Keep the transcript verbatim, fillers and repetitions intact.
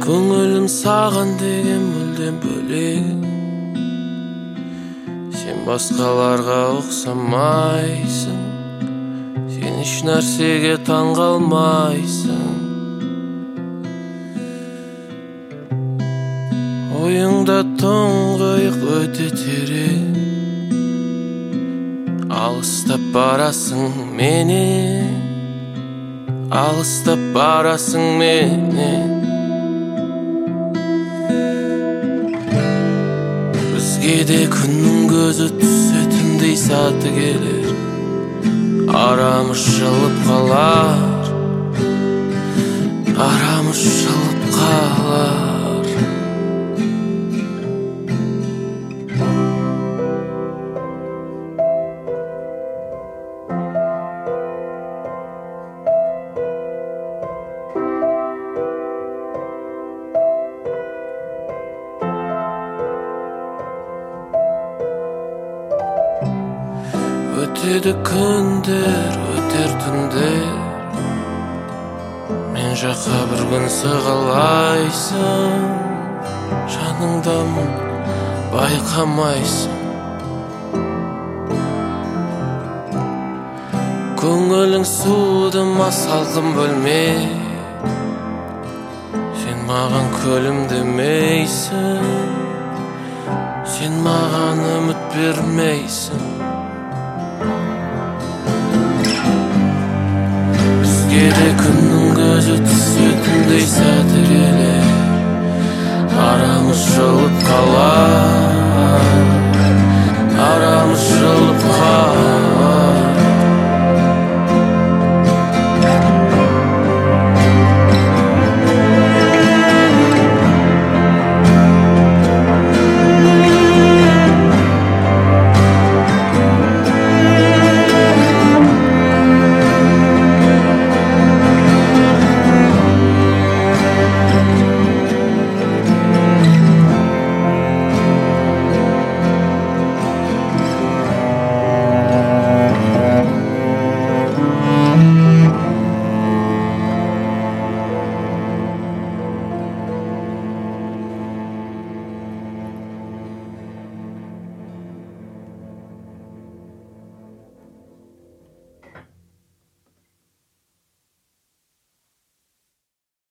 Көңілім саған деген мүлдем бөлек. Сен басқаларға ұқсамайсың, сен еш нәрсеге таңғалмайсың. Ойыңда тұңғиық өте терең, алыстап барасың менен, алыстап барасың менен. Бізге күннің көзі түсетіндей саты келер, арамыз жылып қалар, арамыз жылып қалар. Өтеді күндер, өтер түндер, мен жаққа бір күн сығалайсың, жаныңдамын байқамайсың. Көңілің суды ма салқын бөлме, сен маған күлімдемейсің, сен маған үміт бермейсің. Бізге күннің көзі түсетіндей сәті келер, арамыз жылып қалар, арамыз жылып қалар.